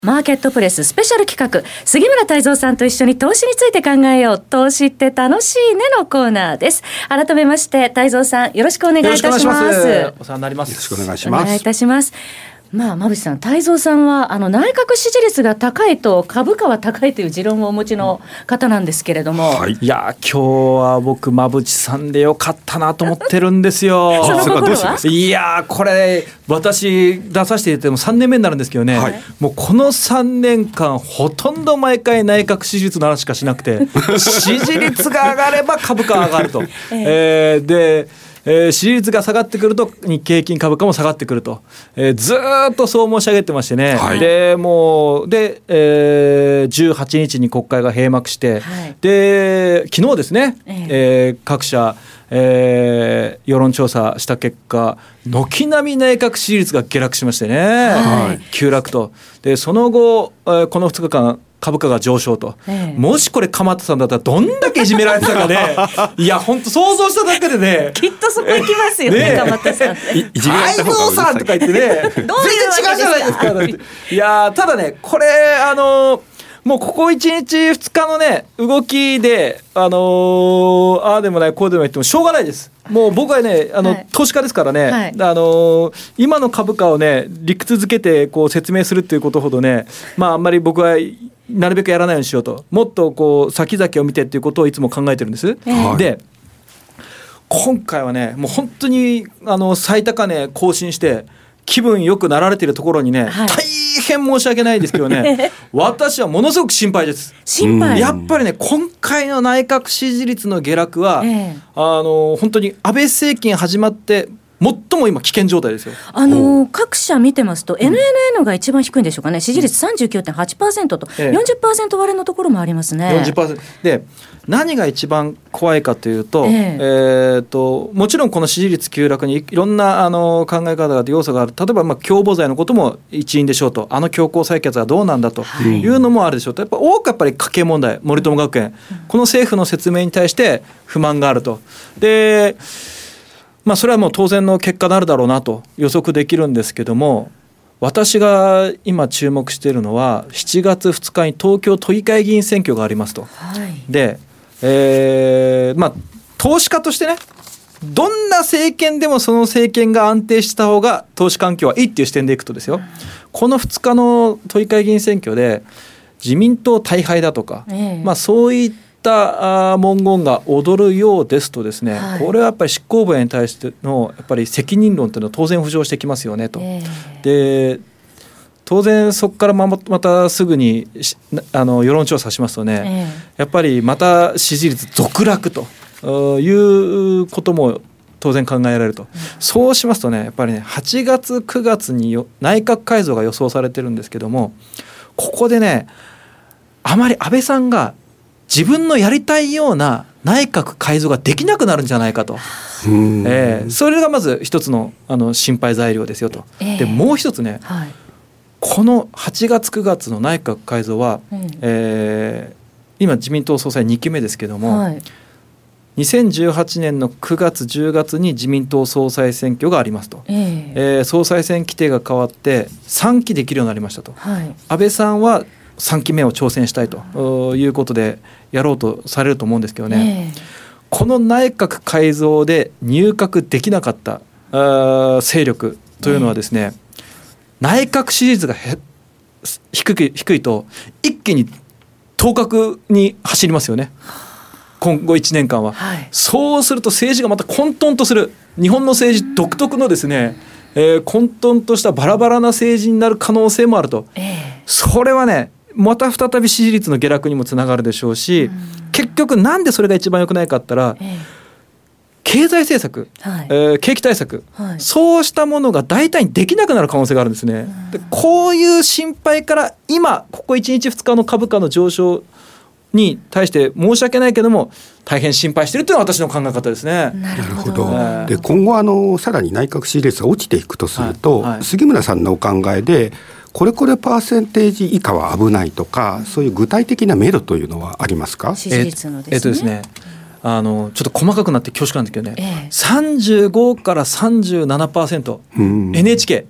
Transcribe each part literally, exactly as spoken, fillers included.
マーケットプレススペシャル企画、杉村太蔵さんと一緒に投資について考えよう、投資って楽しいねのコーナーです。改めまして太蔵さん、よろしくお願いいたします。 よろしくお願いします。お世話になります。 よろしくお願いします。 お願いいたします。まあ、馬渕さん、太蔵さんはあの内閣支持率が高いと株価は高いという持論をお持ちの方なんですけれども、 はい、いや今日は僕馬渕さんでよかったなと思ってるんですよ。 その心は？ いやこれ私出させていただいてもさんねんめになるんですけどね、はい、もうこのさんねんかんほとんど毎回内閣支持率の話しかしなくて支持率が上がれば株価は上がると、えー、でえー、支持率が下がってくると日経平均株価も下がってくると、えー、ずーっとそう申し上げてましてね、はい、でもうで、えー、じゅうはちにちに国会が閉幕して、はい、で昨日ですね、えーえー、各社、えー、世論調査した結果軒並み内閣支持率が下落しましてね、はい、急落と。でその後、えー、このふつかかん株価が上昇と、ええ、もしこれ鎌田さんだったらどんだけいじめられてたかねいや本当想像しただけでねきっとそこ行きますよね、ね鎌田さんいいじめられた方がうるさいさんとか言ってねどういうわけですか、全然違うじゃないですかいやただねこれあのもうここいちにちふつかのね動きであのー、ああでもないこうでもないってもしょうがないです。もう僕はねあの、はい、投資家ですからね、はい、あのー、今の株価をね理屈づけてこう説明するっていうことほどね、まああんまり僕はなるべくやらないようにしようと、もっとこう先々を見てっていうことをいつも考えてるんです、はい、で今回はねもう本当にあの最高値更新して気分よくなられているところにね、はい、大変申し訳ないですけどね私はものすごく心配です。 心配、 やっぱりね今回の内閣支持率の下落は、えー、あの本当に安倍政権始まって最も今危険状態ですよ。 あの各社見てますと エヌエヌエヌ が一番低いんでしょうかね、支持率 さんじゅうきゅうてんはちパーセント と よんじゅっパーセント 割れのところもありますね。 よんじゅっパーセント で何が一番怖いかというと、えーえー、ともちろんこの支持率急落にいろんなあの考え方があって要素がある。例えばまあ共謀罪のことも一因でしょうと、あの強行採決はどうなんだというのもあるでしょうと、やっぱ多くやっぱり家計問題、森友学園、この政府の説明に対して不満があると。でまあ、それはもう当然の結果になるだろうなと予測できるんですけども、私が今注目しているのはしちがつふつかに東京都議会議員選挙がありますと、はい、で、えーまあ、投資家としてねどんな政権でもその政権が安定した方が投資環境はいいっていう視点でいくとですよ、うん、このふつかの都議会議員選挙で自民党大敗だとか、えーまあ、そういった文言が踊るようですとですね、はい、これはやっぱり執行部に対してのやっぱり責任論というのは当然浮上してきますよねと、えー、で当然そこからまたすぐにあの世論調査しますとね、えー、やっぱりまた支持率続落ということも当然考えられると、うん、そうしますとねやっぱりねはちがつくがつに内閣改造が予想されてるんですけども、ここでねあまり安倍さんが自分のやりたいような内閣改造ができなくなるんじゃないかと、えー、それがまず一つ の, あの心配材料ですよと、えー、でもう一つね、はい、このはちがつくがつの内閣改造は、うんえー、今自民党総裁にきめですけども、はい、にせんじゅうはちねんのくがつじゅうがつに自民党総裁選挙がありますと、えーえー、総裁選規定が変わってさんきできるようになりましたと、はい、安倍さんはさんきめを挑戦したいということでやろうとされると思うんですけどね、えー、この内閣改造で入閣できなかった勢力というのはですね、えー、内閣支持率が低い、低いと一気に当確に走りますよね今後いちねんかんは、はい、そうすると政治がまた混沌とする、日本の政治独特のですね、えー、混沌としたバラバラな政治になる可能性もあると、えー、それはねまた再び支持率の下落にもつながるでしょうし、うん、結局なんでそれが一番良くないかって言ったら、えー、経済政策、はいえー、景気対策、はい、そうしたものが大体にできなくなる可能性があるんですね、うん、でこういう心配から今ここいちにちふつかの株価の上昇に対して申し訳ないけども大変心配しているというのが私の考え方ですね。 なるほど。 で今後あのさらに内閣支持率が落ちていくとすると、はいはい、杉村さんのお考えでこれこれパーセンテージ以下は危ないとか、うん、そういう具体的な目処というのはありますか？ 支持率のですね、 えーえーとですねあのちょっと細かくなって恐縮なんですけどね、えー、さんじゅうごからさんじゅうななパーセント、うん、エヌエイチケー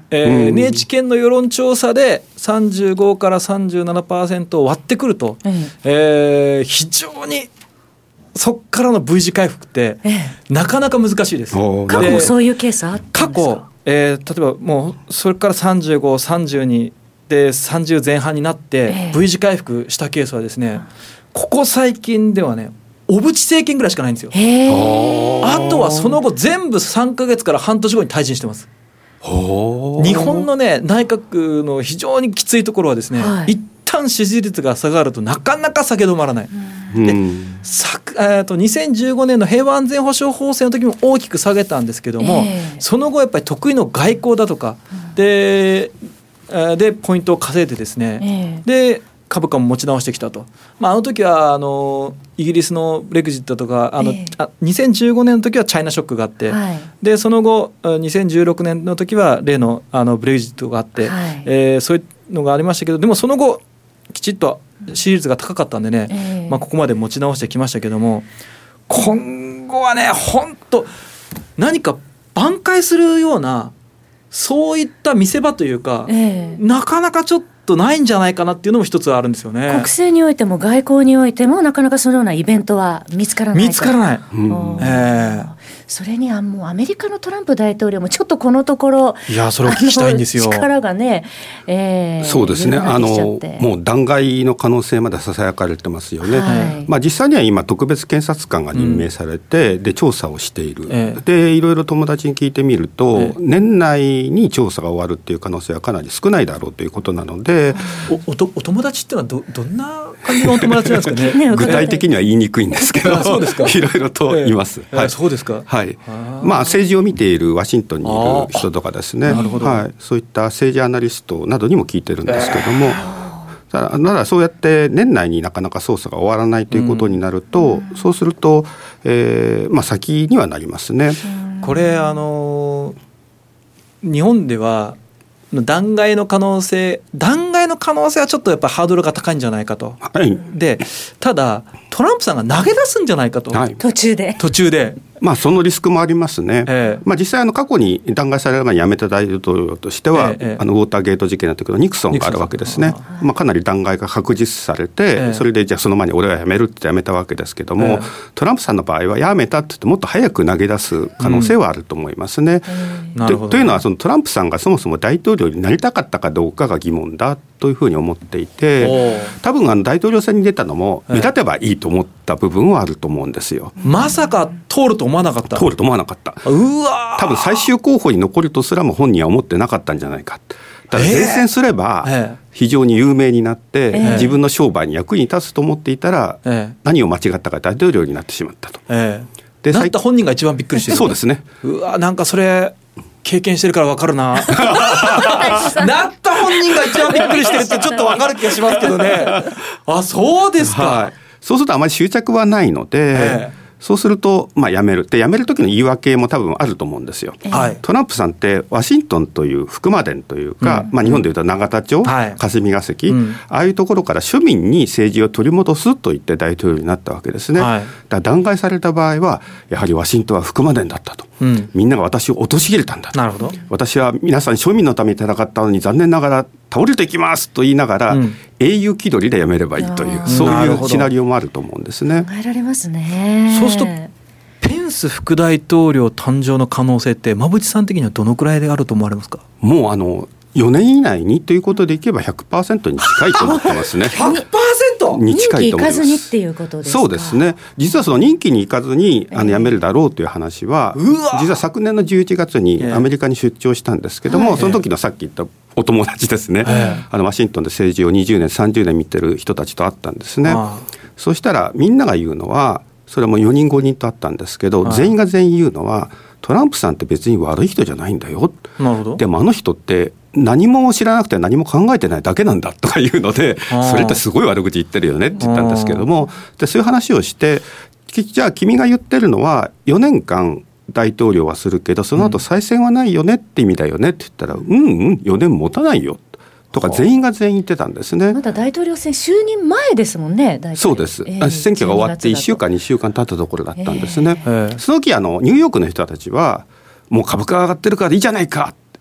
えーうん、エヌエイチ 県の世論調査でさんじゅうごからさんじゅうななパーセント を割ってくると、うんえー、非常にそこからの V 字回復って、ええ、なかなか難しいです。 過去もそういうケースあったんですか？ 過去、えー、例えばもうそれからさんじゅうご、さんじゅうにでさんじゅう前半になって、ええ、V 字回復したケースはですね、ここ最近ではね小渕政権ぐらいしかないんですよ。あとはその後全部さんかげつから半年後に退陣してます。日本のね内閣の非常にきついところはですね、はい、一旦支持率が下がるとなかなか下げ止まらない。でさえー、とにせんじゅうごねんの平和安全保障法制の時も大きく下げたんですけども、えー、その後やっぱり得意の外交だとか、うん、で, でポイントを稼いでですね、えー、で株価も持ち直してきたと、まあ、あの時はあのイギリスのブレグジットとかあの、えー、あにせんじゅうごねんの時はチャイナショックがあって、はい、でその後にせんじゅうろくねんの時は例 の, あのブレグジットがあって、はいえー、そういうのがありましたけど、でもその後きちっと支持率が高かったんでね、えーまあ、ここまで持ち直してきましたけども、今後はね本当何か挽回するようなそういった見せ場というか、えー、なかなかちょっとないんじゃないかなっていうのも一つあるんですよね。 国政においても外交においてもなかなかそのようなイベントは見つからない。 見つからない、うんえー、 それにはもうアメリカのトランプ大統領もちょっとこのところいやそれを聞きたいんですよ。 力がね、えー、 そうですね、あのもう弾劾の可能性までささやかれてますよね、はいまあ、実際には今特別検察官が任命されて、うん、で調査をしている、えー、でいろいろ友達に聞いてみると、えー、年内に調査が終わるっていう可能性はかなり少ないだろうということなので、 お, お, とお友達っていうのは ど, どんな感じのお友達なんですか ね, ね具体的には言いにくいんですけどそうですかいろいろといます、 えーはい、そうですか、 はいまあ、政治を見ているワシントンにいる人とかですね、はい、そういった政治アナリストなどにも聞いてるんですけども、えー、ただならそうやって年内になかなか捜査が終わらないということになると、うん、そうすると、えーまあ、先にはなりますね。 これあの日本では弾劾の可能性弾劾の可能性はちょっとやっぱハードルが高いんじゃないかと、はい、でただトランプさんが投げ出すんじゃないかと、はい、 途中で途中でまあ、そのリスクもありますね、えーまあ、実際あの過去に弾劾される前に辞めた大統領としては、えー、あのウォーターゲート事件の時のニクソンがあるわけですね。まあ、かなり弾劾が確実されて、えー、それでじゃあその前に俺は辞めるって辞めたわけですけども、えー、トランプさんの場合は辞めたって言ってもっと早く投げ出す可能性はあると思いますね、うん、と, というのはそのトランプさんがそもそも大統領になりたかったかどうかが疑問だというふうに思っていて、多分あの大統領選に出たのも目立てばいいと思った部分はあると思うんですよ。 まさか通ると思わなかった。 通ると思わなかった。 うわ、 多分最終候補に残るとすらも本人は思ってなかったんじゃないか。だから前線すれば非常に有名になって自分の商売に役に立つと思っていたら何を間違ったか大統領になってしまったと。 ええ、でなった本人が一番びっくりしてる。 そうですね。 うわ、なんかそれ経験してるから分かるななった本人が一番びっくりしてるってちょっと分かる気がしますけどねあ、そうですか、はい、 そうするとあまり執着はないので、ええ、そうすると、まあ、辞めるで辞める時の言い訳も多分あると思うんですよ、はい、トランプさんってワシントンという福間殿というか、うんまあ、日本でいうと永田町、はい、霞が関、うん、ああいうところから庶民に政治を取り戻すと言って大統領になったわけですね、はい、だ弾劾された場合はやはりワシントンは福間殿だったと、うん、みんなが私を陥れたんだと。 なるほど。 私は皆さん庶民のために戦ったのに残念ながら倒れていきますと言いながら、うん、英雄気取りでやめればいいというそういうシナリオもあると思うんですね。 考えられますね。 そうするとペンス副大統領誕生の可能性って馬渕さん的にはどのくらいであると思われますか。 もうあのよねん以内にということでいけば ひゃくパーセント に近いと思ってますねひゃくパーセントに近いと思います。 任期行かずにっていうことですか。 そうですね。実はその任期に行かずにあの辞めるだろうという話は、えー、実は昨年のじゅういちがつにアメリカに出張したんですけども、えー、その時のさっき言ったお友達ですね、えー、あのワシントンで政治をにじゅうねんさんじゅうねん見てる人たちと会ったんですね。そしたらみんなが言うのはそれもよにんごにんとあったんですけど、はい、全員が全員言うのはトランプさんって別に悪い人じゃないんだよ。 なるほど。 でもあの人って何も知らなくて何も考えてないだけなんだとか言うので、それってすごい悪口言ってるよねって言ったんですけども、でそういう話をして、じゃあ君が言ってるのはよねんかん大統領はするけどその後再選はないよねって意味だよねって言ったら、うんうんよねん持たないよとか全員が全員言ってたんですね。 まだ大統領選就任前ですもんね。大そうです、えー、選挙が終わっていっしゅうかんにしゅうかん経ったところだったんですね、えー、その時あのニューヨークの人たちはもう株価が上がってるからいいじゃないか、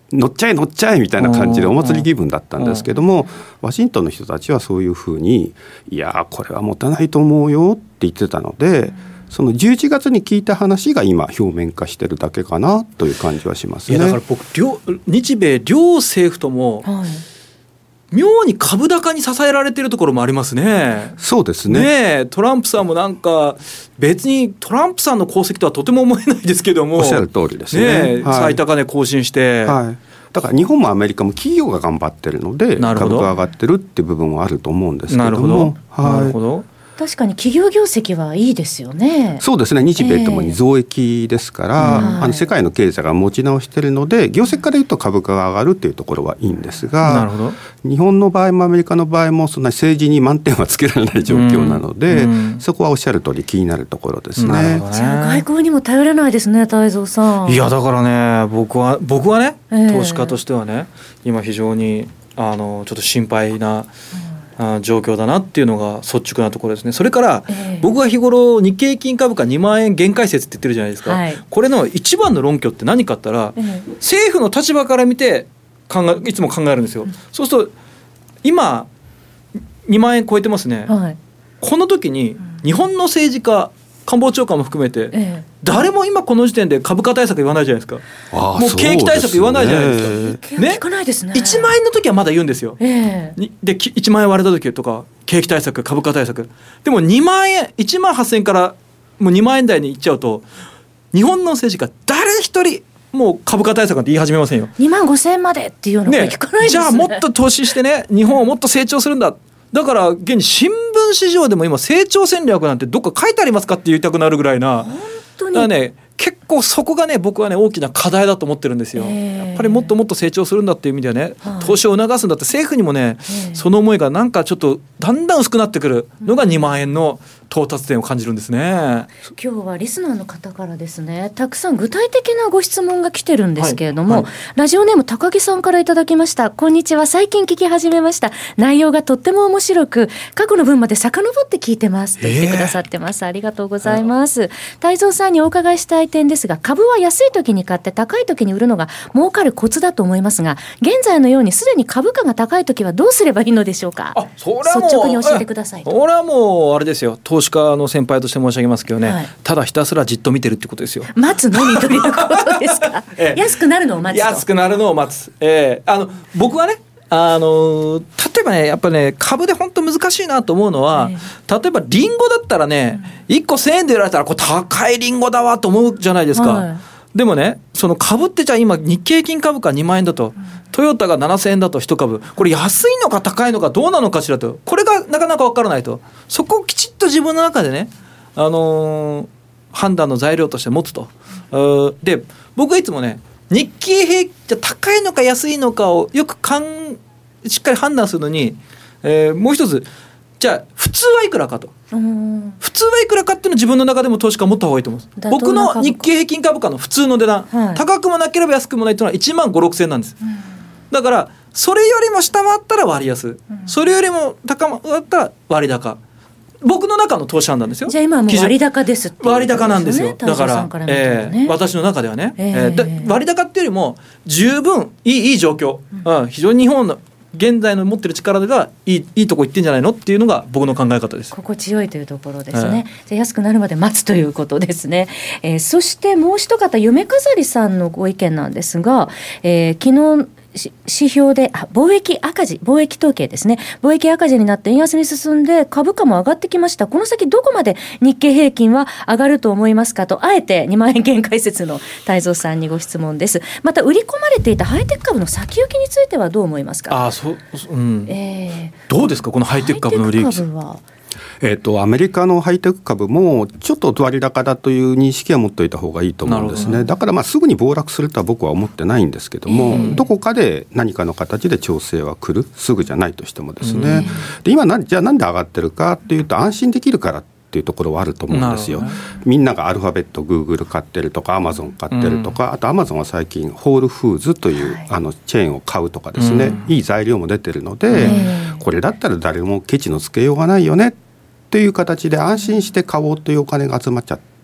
乗っちゃえ乗っちゃえみたいな感じでお祭り気分だったんですけども、ワシントンの人たちはそういうふうにいやこれは持たないと思うよって言ってたので、そのじゅういちがつに聞いた話が今表面化してるだけかなという感じはしますね。 いやだから僕両日米両政府とも、はい、妙に株高に支えられてるところもありますね。 そうですね。 ね、トランプさんもなんか別にトランプさんの功績とはとても思えないですけども、 おっしゃる通りですね。 ね、はい、最高値更新して、 はい、だから日本もアメリカも企業が頑張ってるので株が上がってるっていう部分はあると思うんですけども。なるほど、はい、なるほど。 確かに企業業績はいいですよね。 そうですね。日米ともに増益ですから、えー、あの世界の経済が持ち直しているので業績から言うと株価が上がるっていうところはいいんですが、 なるほど。 日本の場合もアメリカの場合もそんな政治に満点はつけられない状況なので、うん、そこはおっしゃる通り気になるところですね。ね、 じゃあ外交にも頼れないですね、太蔵さん。 いやだからね、僕は僕はね、えー、投資家としてはね、今非常にあのちょっと心配な、うん、状況だなっていうのが率直なところですね。それから、えー、僕が日頃日経平均株価にまんえん限界説って言ってるじゃないですか、はい、これの一番の論拠って何かって言ったら、えー、政府の立場から見て考えいつも考えるんですよ、うん、そうすると今にまんえん超えてますね、はい、この時に日本の政治家官房長官も含めて、ええ、誰も今この時点で株価対策言わないじゃないですか。あもう景気対策言わないじゃないですか、ね、 聞かないですね。 いちまんえんの時はまだ言うんですよ、ええ、でいちまんえん割れた時とか景気対策株価対策でもにまんえんいちまんはっせんえんからもうにまんえん台に行っちゃうと日本の政治家誰一人もう株価対策なんて言い始めませんよ。 にまんごせんえんまでっていうのが聞かないですね。 じゃあもっと投資してね日本をもっと成長するんだ。だから現に新聞市場でも今成長戦略なんてどっか書いてありますかって言いたくなるぐらいな。 本当にだからね結構そこがね僕はね大きな課題だと思ってるんですよ、えー、やっぱりもっともっと成長するんだっていう意味ではね、はい、投資を促すんだって政府にもね、えー、その思いがなんかちょっとだんだん薄くなってくるのがにまんえんの到達点を感じるんですね。 今日はリスナーの方からですねたくさん具体的なご質問が来てるんですけれども、はいはい、ラジオネーム高木さんからいただきました。こんにちは、最近聞き始めました。内容がとっても面白く過去の分まで遡って聞いてますと言ってくださってます、えー、ありがとうございます。太蔵さんにお伺いしたい点ですが、株は安い時に買って高い時に売るのが儲かるコツだと思いますが、現在のようにすでに株価が高い時はどうすればいいのでしょうか。 あそれはもう率直に教えてくださいと。 俺はもうあれですよ、投資家の先輩として申し上げますけどね、はい、ただひたすらじっと見てるってことですよ。 待つのみということですか、ええ、安くなるのを待つと。 安くなるのを待つ、えー、あの僕はねあの例えばねやっぱね株で本当難しいなと思うのは、えー、例えばリンゴだったらね、うん、いっこせんえんで売られたらこれ高いリンゴだわと思うじゃないですか、はい、でもねその株ってじゃあ今日経平均株価にまんえんだと、うん、トヨタがななせんえんだといち株、これ安いのか高いのかどうなのかしらと、これがなかなか分からないと、そこをきちっと自分の中でね、あのー、判断の材料として持つと、うん、で僕はいつもね日経平均じゃ高いのか安いのかをよくかんしっかり判断するのに、えー、もう一つじゃあ普通はいくらかと、普通はいくらかっていうのを自分の中でも投資家持った方がいいと思います。僕の日経平均株価の普通の値段、はい、高くもなければ安くもないというのはいちまんごせんろくせんえんなんです、うん、だからそれよりも下回ったら割安、うん、それよりも高まったら割高、僕の中の投資判断ですよ。 じゃあ今はもう割高ですっていうことですよね。 割高なんですよ。だから、から、ねえー、私の中ではね、えー、えー、割高っていうよりも十分いい、いい状況、うんうん、非常に日本の現在の持ってる力がいい、いいとこ行ってんじゃないのっていうのが僕の考え方です。 心地よいというところですね、えー、じゃあ安くなるまで待つということですね、えー、そしてもう一方夢飾りさんのご意見なんですが、えー、昨日指標であ貿易赤字、貿易統計ですね、貿易赤字になって円安に進んで株価も上がってきました。この先どこまで日経平均は上がると思いますかと、あえてにまんえん限界説の太蔵さんにご質問です。また売り込まれていたハイテク株の先行きについてはどう思いますか。 あそ、うん、えー、どうですかこのハイテク株の売り株は。 えー、とアメリカのハイテク株もちょっと割高だという認識は持っておいた方がいいと思うんですね。だからまあすぐに暴落するとは僕は思ってないんですけども、えー、どこかで何かの形で調整は来る、すぐじゃないとしてもですね、えー、で今なじゃあなんで上がってるかっていうと安心できるからっていうところはあると思うんですよ。みんながアルファベット、グーグル買ってるとかアマゾン買ってるとか、うん、あとアマゾンは最近ホールフーズという、はい、あのチェーンを買うとかですね、うん、いい材料も出てるので、えー、これだったら誰もケチのつけようがないよねという形で安心して買おうというお金が集まっちゃっ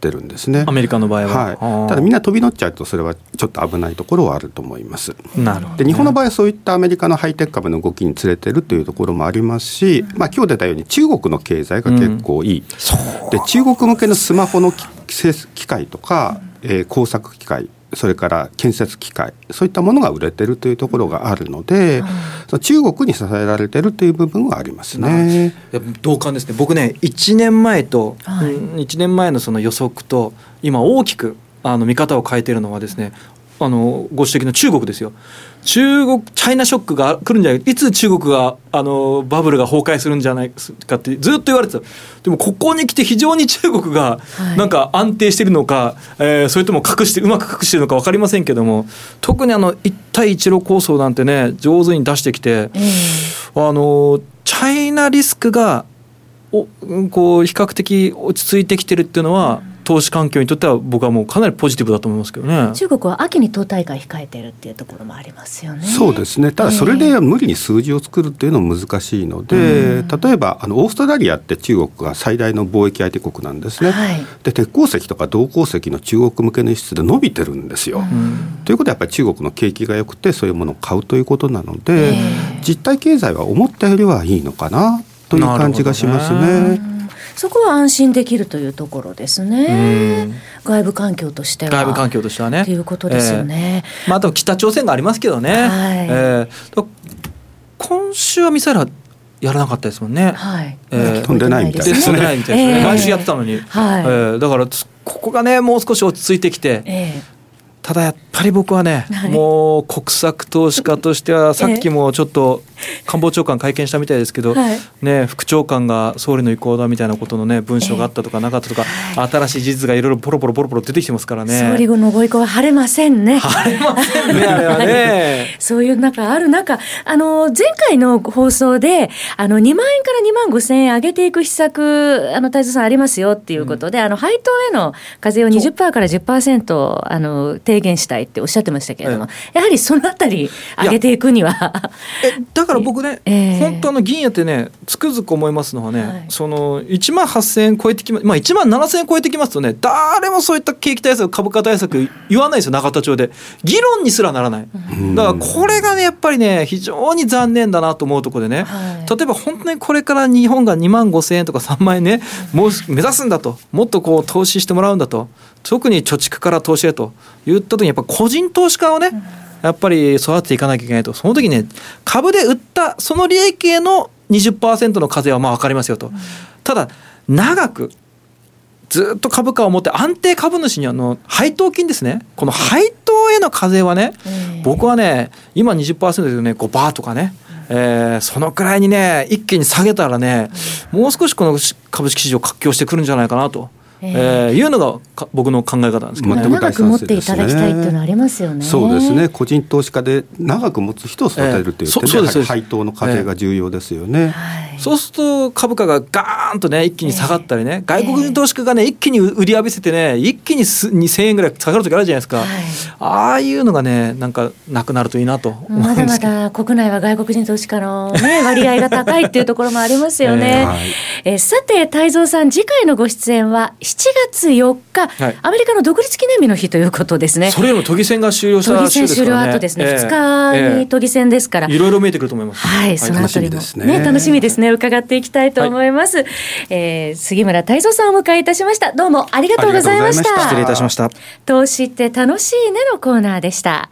ってるんですね。 アメリカの場合は、 はい、ただみんな飛び乗っちゃうとそれはちょっと危ないところはあると思います。 なるほど、ね、 で日本の場合はそういったアメリカのハイテク株の動きに連れてるというところもありますし、うん、まあ、今日出たように中国の経済が結構いい、うん、で中国向けのスマホの機械とか、うん、えー、工作機械、それから建設機械、そういったものが売れてるというところがあるので、うん、その中国に支えられてるという部分はありますね。 同感ですね。僕ねいちねんまえと、はい、うん、いちねんまえのその予測と今大きくあの見方を変えているのはですね、あのご指摘の中国ですよ。中国チャイナショックが来るんじゃない、いつ中国があのバブルが崩壊するんじゃないかってずっと言われてた。でもここに来て非常に中国がなんか安定しているのか、はい、えー、それとも隠してうまく隠しているのか分かりませんけども、特にあの一帯一路構想なんてね上手に出してきて、えー、あのチャイナリスクがおこう比較的落ち着いてきてるっていうのは、うん、投資環境にとっては僕はもうかなりポジティブだと思いますけどね。 中国は秋に党大会控えてるっていうところもありますよね。 そうですね。ただそれで無理に数字を作るっていうのも難しいので、えー、例えばあのオーストラリアって中国が最大の貿易相手国なんですね、はい、で鉄鉱石とか銅鉱石の中国向けの輸出で伸びてるんですよ、うん、ということはやっぱり中国の景気が良くてそういうものを買うということなので、えー、実体経済は思ったよりはいいのかなという感じがしますね。 そこは安心できるというところですね。外部環境としては外部環境としてはねということですよね、 えーまあ、あと北朝鮮がありますけどね、はい、えー、今週はミサイルはやらなかったですもんね、 はい、 えー、飛んでないみたいですね。 飛んでないみたいですね、えー、毎週やってたのに、はい、えー、だからここがねもう少し落ち着いてきて、えーただやっぱり僕はね、はい、もう国策投資家としてはさっきもちょっと官房長官会見したみたいですけど、はい、ね、副長官が総理の意向だみたいなことのね文章があったとかなかったとか、えー、新しい事実がいろいろポロポロポロポロ出てきてますからね。 総理のご意向は晴れませんね。 晴れませんねあれはねそういう中ある中、あの前回の放送であのにまんえんからにまんごせんえん上げていく施策、あの太蔵さんありますよっていうことで、うん、あの配当への課税を にじゅっパーセント から じゅっパーセント あの提言したいっておっしゃってましたけれども、ええ、やはりそのあたり上げていくにはえだから僕ね、えー、本当あの議員やってねつくづく思いますのはね、はい、そのいちまんはっせんえん超えてきま、まあ、いちまんななせんえん超えてきますとね、誰もそういった景気対策株価対策言わないですよ。永田町で議論にすらならない。だからこれがねやっぱりね非常に残念だなと思うところでね、はい、例えば本当にこれから日本がにまんごせんえんとかさんまんえんねもう目指すんだと、もっとこう投資してもらうんだと、特に貯蓄から投資へと言った時にやっぱ個人投資家をねやっぱり育てていかなきゃいけないと。その時にね株で売ったその利益への にじゅっパーセント の課税はまあ分かりますよと。ただ長くずっと株価を持って安定株主にあの配当金ですね、この配当への課税はね、僕はね今 にじゅっパーセント でねごパーセントとかね、えー、そのくらいにね一気に下げたらねもう少しこの株式市場活況してくるんじゃないかなと、えー、いうのが僕の考え方なんですけどね。 長く持っていただきたいっていうのはありますよね。 そうですね。個人投資家で長く持つ人を育てるという点で、えー、やはり配当の課税が重要ですよね、えーはい、 そうすると株価がガーンとね一気に下がったりね、えー、外国人投資家がね一気に売り浴びせてね一気ににせんえんぐらい下がる時あるじゃないですか、はい、ああいうのがねなんかなくなるといいなと思うんですけど、 まだまだ国内は外国人投資家の、ね、割合が高いっていうところもありますよね、えーはいえー、さて太蔵さん次回のご出演はしちがつよっか、はい、アメリカの独立記念日の日ということですね。 それよりも都議選が終了した週ですからね。都議選終了後ですね、えー、ふつかに都議選ですから、 いろいろ見えてくると思います。 はい、そのあたりも、ね、楽しみですね。伺っていきたいと思います、はい、えー、杉村太蔵さんをお迎えいたしました。どうもありがとうございました。 失礼いたしました。 投資って楽しいねのコーナーでした。